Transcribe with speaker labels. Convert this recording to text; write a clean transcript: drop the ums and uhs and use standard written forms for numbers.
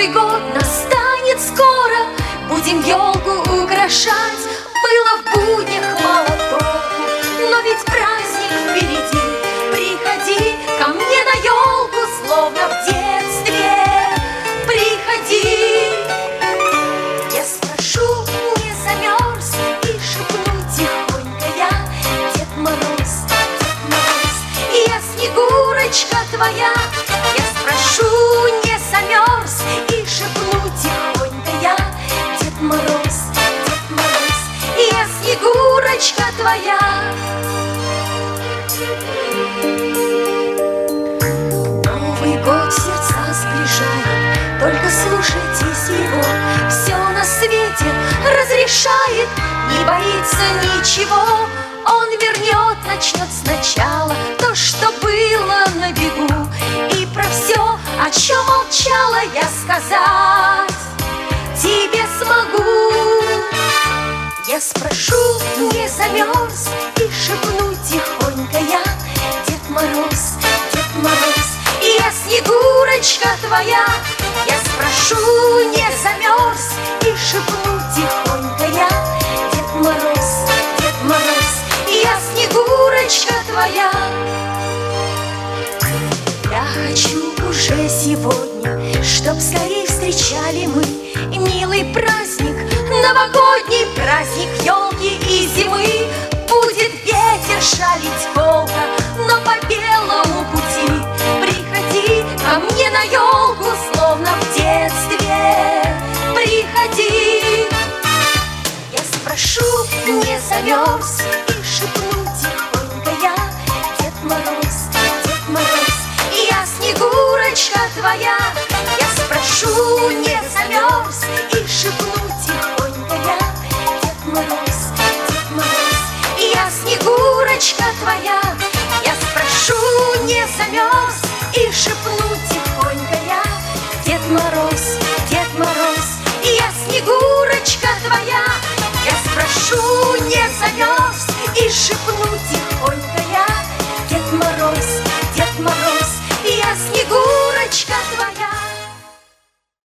Speaker 1: Новый год настанет скоро, будем елку украшать. Было в буднях мало толку, но ведь праздник впереди. Приходи ко мне на елку, словно в детстве. Приходи. Я спрошу, не замерз, и шепну тихонько я: Дед Мороз, Дед Мороз, я Снегурочка твоя. Я спрошу, не замерз, и шепну тихонько я: Дед Мороз, Дед Мороз, я Снегурочка твоя. Новый год сердца сближает, только слушайтесь его. Все на свете разрешает, не боится ничего. Он вернет, начнет сначала то, что было на бегу. И про все, о чем молчала я, сказать тебе смогу. Я спрошу, не замерз, и шепну тихонько я: Дед Мороз, Дед Мороз, я Снегурочка твоя. Я спрошу, не замерз, и шепну тихонько я: Дед Мороз, Дед Мороз, я Снегурочка твоя. Я хочу уже сегодня, чтоб скорее встречали мы милый праздник, новогодний праздник елки и зимы. Будет ветер шалить колко, но по белому пути. Приходи ко мне на елку, словно в детстве. Приходи. Я спрошу, не замерз, и шепну тихонько я: Дед Мороз, Дед Мороз, я Снегурочка твоя. Я спрошу, не замерз, и шепну тихонько я: Дед Мороз, Дед Мороз, я Снегурочка твоя. Я спрошу, не замерз, и шепну тихонько